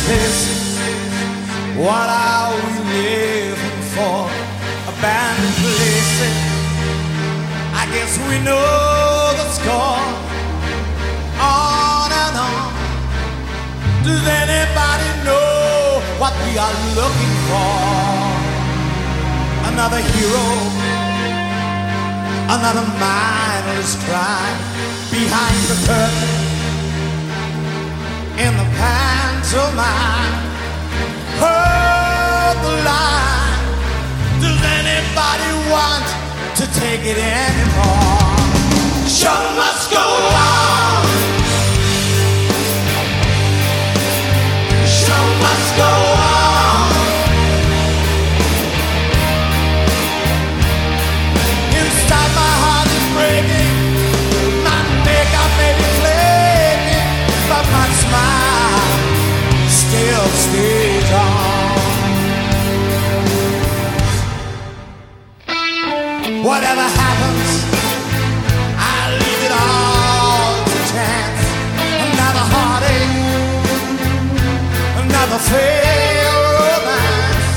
places. What are we living for? Abandoned places. I guess we know the score. On and on. Does anybody know what we are looking for? Another hero, another mindless crime behind the curtain. In the pantomime, hold the line. Does anybody want to take it anymore? Show must go on. Show must go on. Inside my heart is breaking. My makeup may be flaking, but my smile still stays on. Whatever happens, I leave it all to chance. Another heartache, another failed romance.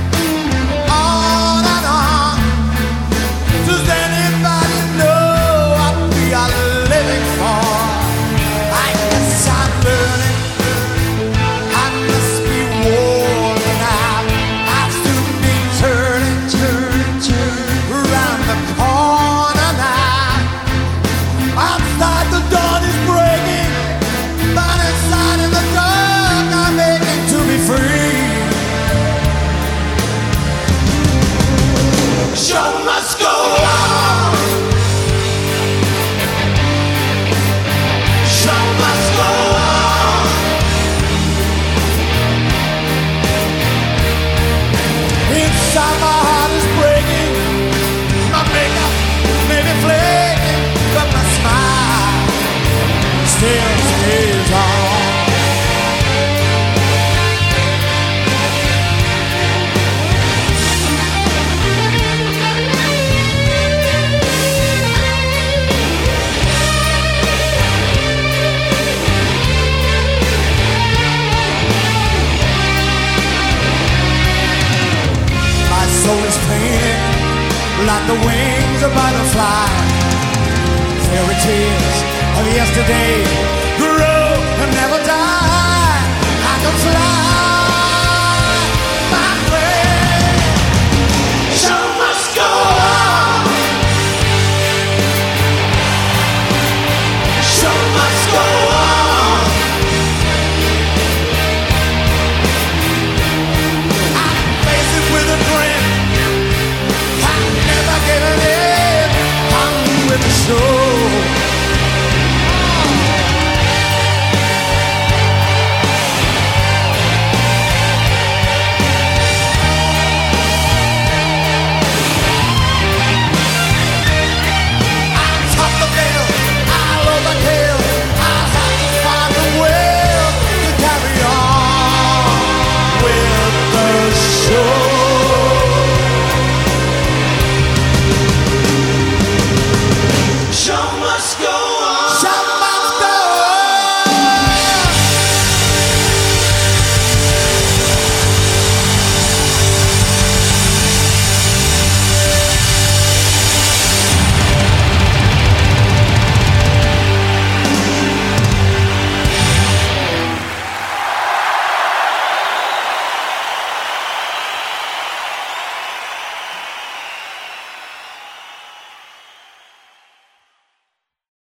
On and on. Does anybody know what we are living for? I guess I'm learning. I must be worn out. I've soon been turning around the corner now. Outside the dawn is breaking, but inside in the dark I'm aching to be free. Show must go on. Show must go on. Inside my heart is breaking. My makeup may be flaking, but my smile still stays on. My soul is painted like the wings of butterfly. Fairy tales of yesterday grow